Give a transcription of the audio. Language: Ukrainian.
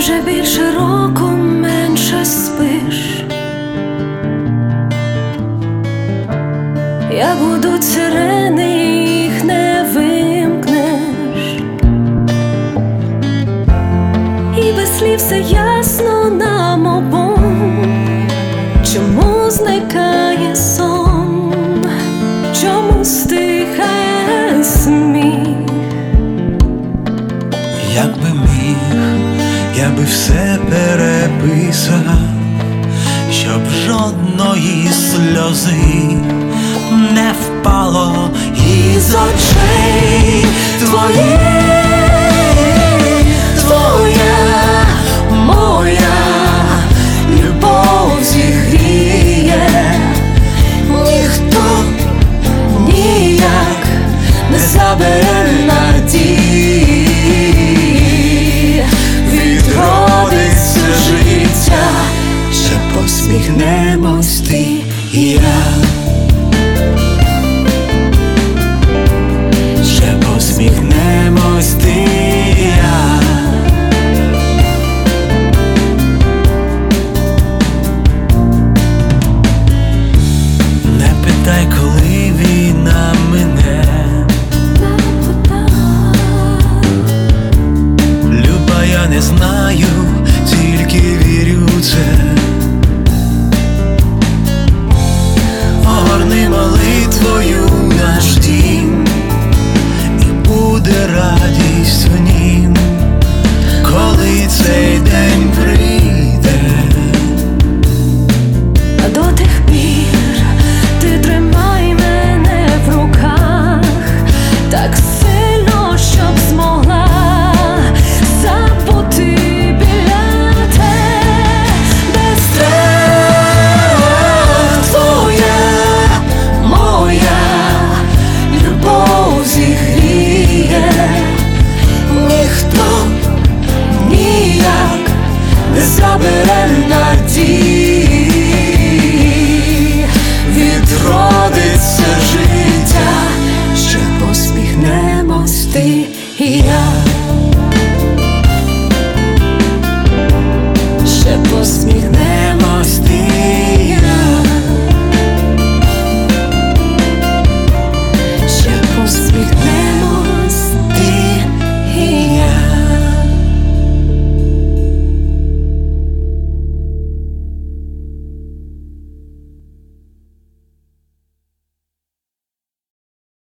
вже більше року менше спиш. Як будуть сирени, їх не вимкнеш, і без слів все ясно нам обом. Чому зникає сон, чому стихає сміх? Якби міг, я би все переписав, щоб жодної сльози не впало із очей твоїх. Твоя, моя любов зігріє, ніхто ніяк не забере надії. Відродиться життя, ще посміхнемось ти і я. Ще посміхнемось ти і я. Не питай, коли війна мине, люба, я не знаю, тільки вірю це. Огорни молитвою наш дім, і буде радість в нім, коли цей день прийде. А до тих пір ти тримай мене в руках так сильно, щоб змогла забути біля тебе. Без страх твоя, моя любов зігріє, ніхто ніяк не забере надії.